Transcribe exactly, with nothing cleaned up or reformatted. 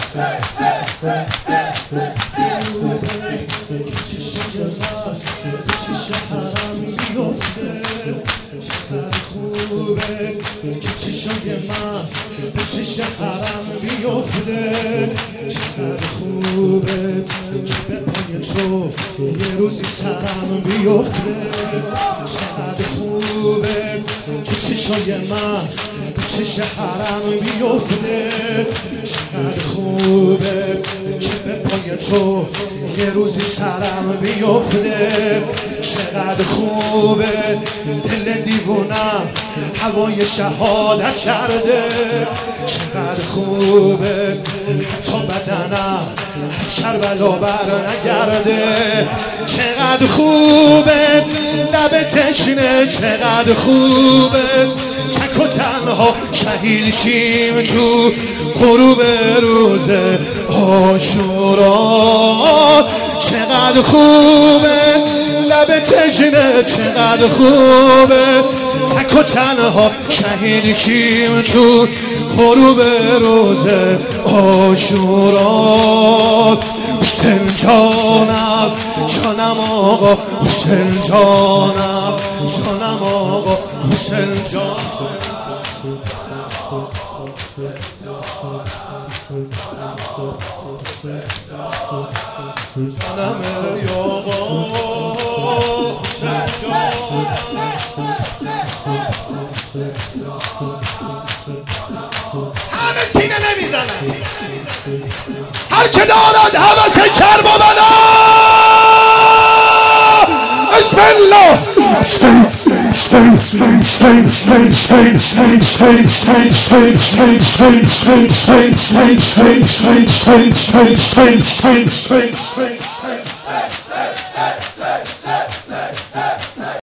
چشای من به چش حرم بیفته چقدر خوبه که چشای من به چش حرم بیفته چقدر خوبه که به پای تو یه روزی سرم بیفته چقدر خوبه که چشای من به چش حرم بیفته چقدر خوبه که به پای تو یه روزی سرم بیفته چقدر خوبه دل دیوونم هوای شهادت کرده چقدر خوبه حتی بدنم از کربلا بر نگرده چقدر خوبه لب تشنه چقدر خوبه تک و تنها شهید شیم تو غروب روز عاشورا چقدر خوبه لب تشنه چقدر خوبه تک و تنها شهید شیم تو غروب روز عاشورا حسین جانم جانم آقا حسین جانم جانم آقا حسین جانم جانم ای آقا حسین همه سینه نمیزنن هر که دارد هوس کربلا بسم الله